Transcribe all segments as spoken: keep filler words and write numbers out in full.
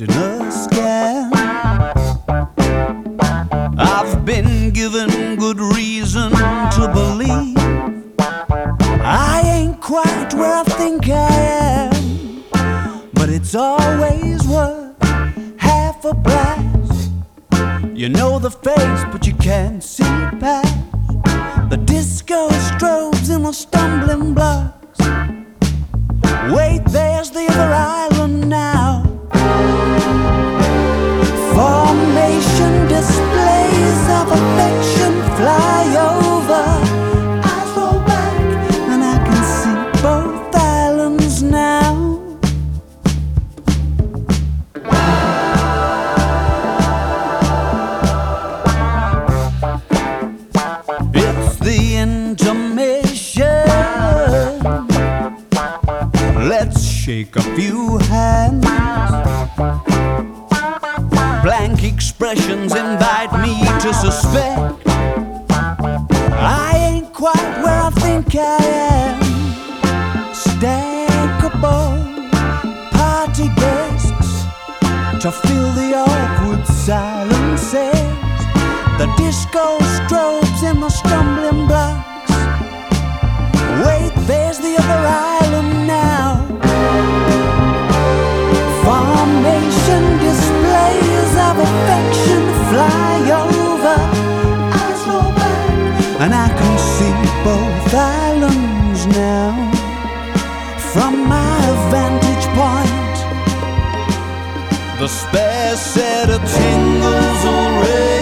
retina scan. I've been given good reason to believe I ain't quite where I think I am, but it's always worth half a blast. You know the face, but you can't see past the disco strobes and the stumbling blocks. Wait, there's the other island now. Formation displays of affection fly over. Eyes roll back and I can see both islands now. It's the intermission. Let's shake a few hands. Blank expressions invite me to suspect I ain't quite where I think I am. Stackable party guests to fill the awkward silences. The disco strobes and the stumbling blocks. Wait, there's the other island now. Formation displays of affection fly over. Eyes roll back and I can see both islands now. From my vantage point, the spare set of tingles will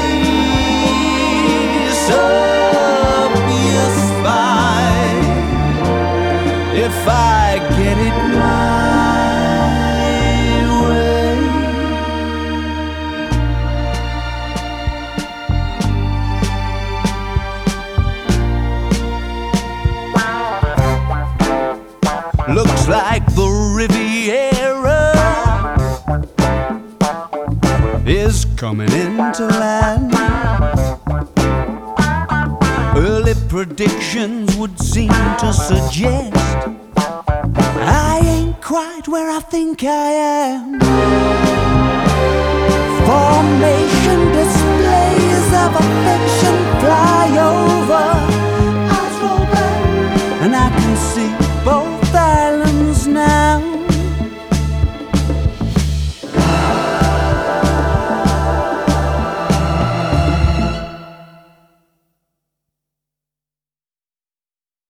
raise up your spine if I get it right. Looks like the Riviera is coming into land. Early predictions would seem to suggest I ain't quite where I think I am. Formation displays of affection fly over.